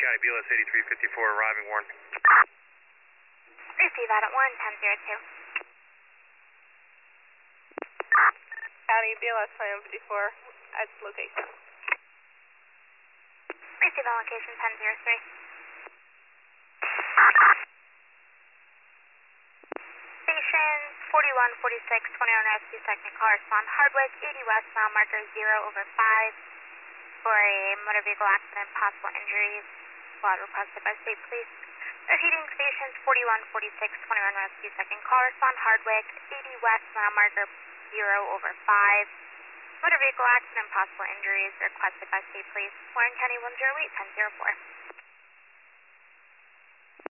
County, BLS 8354, arriving, Warren. Receive out at 11002. County, BLS 2154 at location. Receive on location 1003. Stations 41, 46, 21 rescue second correspond Hardwick, 80 west, mile marker 0/5 for a motor vehicle accident, possible injuries. Squad requested by state police. Repeating, stations 41, 46, 21 rescue second correspond Hardwick, 80 west, mile marker 0/5. Motor vehicle accident, possible injuries requested by state police. Warren County 108 1004.